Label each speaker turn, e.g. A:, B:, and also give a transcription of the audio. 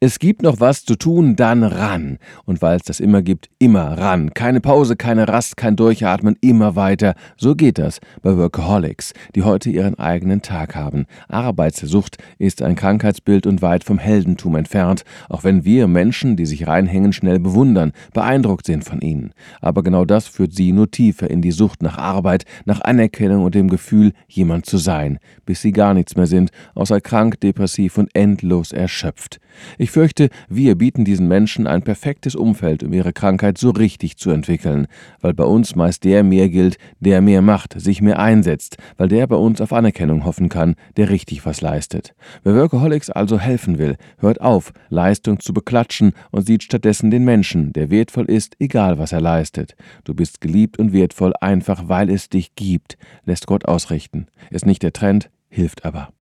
A: Es gibt noch was zu tun, dann ran. Und weil es das immer gibt, immer ran. Keine Pause, keine Rast, kein Durchatmen, immer weiter. So geht das bei Workaholics, die heute ihren eigenen Tag haben. Arbeitssucht ist ein Krankheitsbild und weit vom Heldentum entfernt, auch wenn wir Menschen, die sich reinhängen, schnell bewundern, beeindruckt sind von ihnen. Aber genau das führt sie nur tiefer in die Sucht nach Arbeit, nach Anerkennung und dem Gefühl, jemand zu sein, bis sie gar nichts mehr sind, außer krank, depressiv und endlos erschöpft. Ich fürchte, wir bieten diesen Menschen ein perfektes Umfeld, um ihre Krankheit so richtig zu entwickeln, weil bei uns meist der mehr gilt, der mehr macht, sich mehr einsetzt, weil der bei uns auf Anerkennung hoffen kann, der richtig was leistet. Wer Workaholics also helfen will, hört auf, Leistung zu beklatschen und sieht stattdessen den Menschen, der wertvoll ist, egal was er leistet. Du bist geliebt und wertvoll, einfach weil es dich gibt, lässt Gott ausrichten. Ist nicht der Trend, hilft aber.